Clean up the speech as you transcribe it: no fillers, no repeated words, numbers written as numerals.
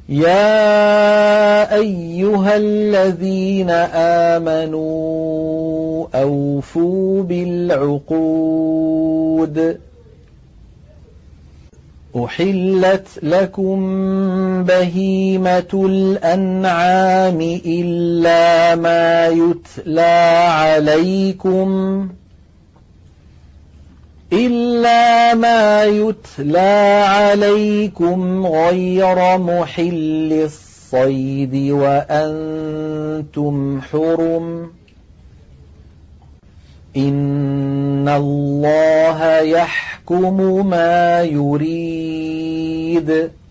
يَا أَيُّهَا الَّذِينَ آمَنُوا أَوْفُوا بِالْعُقُودِ أُحِلَّتْ لَكُم بَهِيمَةُ الْأَنْعَامِ إِلَّا مَا يُتْلَىٰ عَلَيْكُمْ غَيْرَ مُحِلِّي الصَّيْدِ وَأَنتُمْ حُرُمٌ ۗ إِنَّ اللَّهَ يَحْكُمُ مَا يُرِيدُ